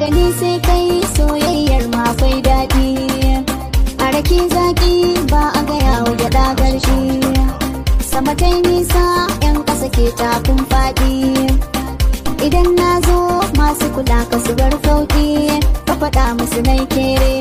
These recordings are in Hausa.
daga ni sai kai soyayyar ma akwai daɗi. A rake zaki ba a gaya wa gyaɗa garshi. Sama ta nisa 'yan ƙasa ke takun faɗi. Idan na zo masu kula ka su bar sauƙi, ka faɗa musu nai kere.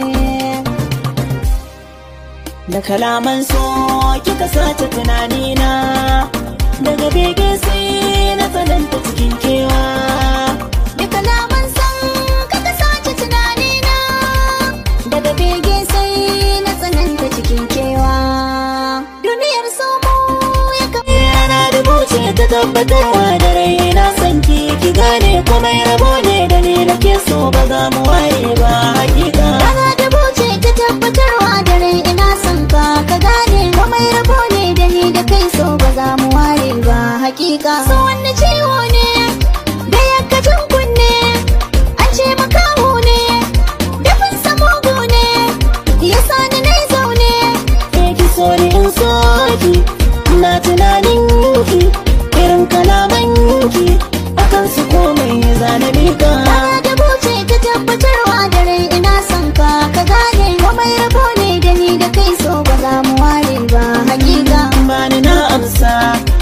Da kalaman so kika sace tunanina, daga bege sai na tsananta cikin kewa. Da kalaman son kaka sace tunanina, daga bege sai na tsananta cikin kewa. Duniyar somo ya kama yana da buce ta tabbatarwa da rai na san ki gane komai rabo ne da ni da ke so ba za mu waye ba hakika. Yana da buce ta tabbatarwa da rai ina son ka gane komai rabo ne da ni da kai so ba za mu ware ba hakika. So wani ciwo ne da yakkacin kunne, an ce makaho ne dafin samogo ne, ya sani na zaune. Ki so ni in so ki, na tunanin ki irin kalaman ki akan su komai zana mika. Yana da buce ta tabbatarwa da rai ina son ka gane komai rabo ne da ni da kai so ba za mu ware ba hakika. Bani na amsa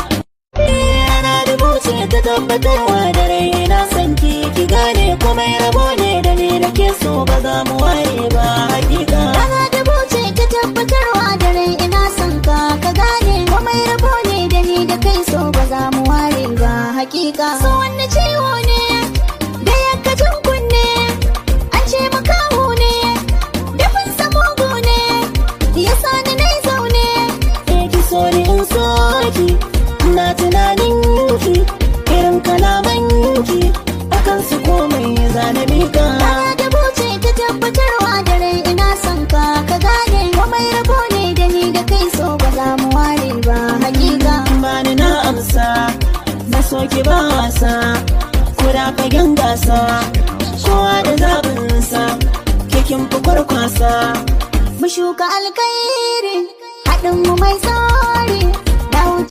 yana da buce ta tabbatarwa da rai na san ki gane komai rabo ne da ni da ke so ba za mu ware ba hakika. Yana da buce ta tabbatarwa da rai ina son ka gane komai rabo ne da ni da kai so ba za mu ware ba hakika. So wani ciwo ne da yakkacin kunne, an ce makaho ne dafin samogo ne, ya sani na zaune. Ki so ni in so ki, na tunanin ki irin kalaman ki akan su komai zana mika. Yana da buce ta tabbatarwa da rai ina son ka gane komai rabo ne da ni da kai so ba za mu ware ba hakika. Bani na amsa na so ki ba wasa, kuda fagen gasa kowa da zaɓinsa kikin fi kwarkwasa. Mu shuka alkhairi haɗin mu mai sa